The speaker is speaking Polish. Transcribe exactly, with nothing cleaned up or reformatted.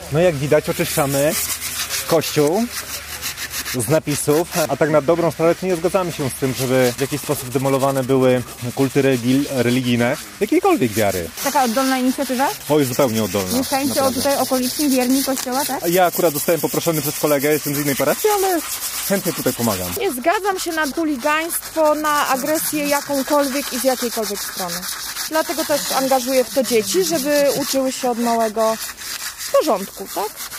No jak widać, oczyszczamy kościół z napisów, a tak na dobrą sprawę nie zgadzamy się z tym, żeby w jakiś sposób demolowane były kulty religijne jakiejkolwiek wiary. Taka oddolna inicjatywa? O, jest zupełnie oddolna. Mieszkańcy o tutaj okoliczni, wierni kościoła, tak? Ja akurat zostałem poproszony przez kolegę, jestem z innej parafii, ale chętnie tutaj pomagam. Nie zgadzam się na chuligaństwo, na agresję jakąkolwiek i z jakiejkolwiek strony. Dlatego też angażuję w to dzieci, żeby uczyły się od małego w porządku, tak?